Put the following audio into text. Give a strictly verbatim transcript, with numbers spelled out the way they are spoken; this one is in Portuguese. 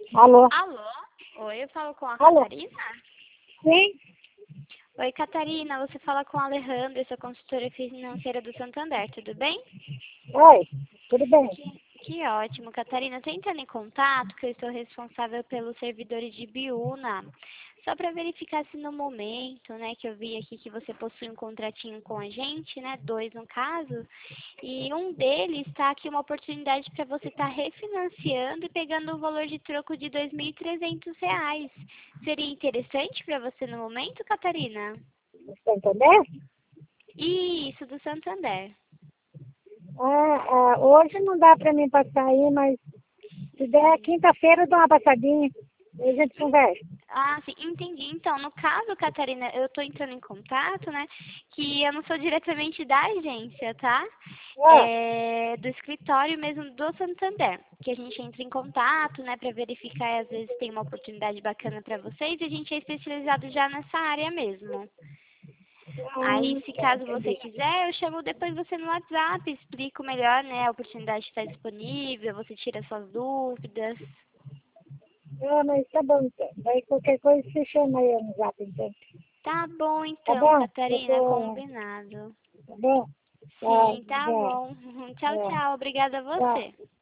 Alô? Alô? Oi, eu falo com a Alô? Catarina? Sim? Oi, Catarina, você fala com a Alejandra, eu sou consultora financeira do Santander, tudo bem? Oi, tudo bem? Que, que ótimo, Catarina. Estou entrando em contato, que eu estou responsável pelos servidores de Biúna. Só para verificar se no momento, né, que eu vi aqui que você possui um contratinho com a gente, né, dois no caso, e um deles está aqui uma oportunidade para você estar refinanciando e pegando um valor de troco de dois mil e trezentos reais. Seria interessante para você no momento, Catarina? Você entendeu? Isso, do Santander. Ah, ah, hoje não dá pra mim passar aí, mas se der quinta-feira eu dou uma passadinha e a gente conversa. Ah, sim, entendi. Então, no caso, Catarina, eu estou entrando em contato, né, que eu não sou diretamente da agência, tá? Ah, É do escritório mesmo do Santander, que a gente entra em contato, né, para verificar e às vezes tem uma oportunidade bacana para vocês e a gente é especializado já nessa área mesmo. Aí, ah, se tá, caso você entendi. quiser, eu chamo depois você no WhatsApp, explico melhor, né, a oportunidade está disponível, você tira suas dúvidas. Ah, mas tá bom então. Daí qualquer coisa você chama aí no zap então. Tá bom Tá então, bom? Eu Catarina, tô... combinado. Tá bom? Tá, Sim, tá já. bom. Tchau, É, tchau. Obrigada a tá. você.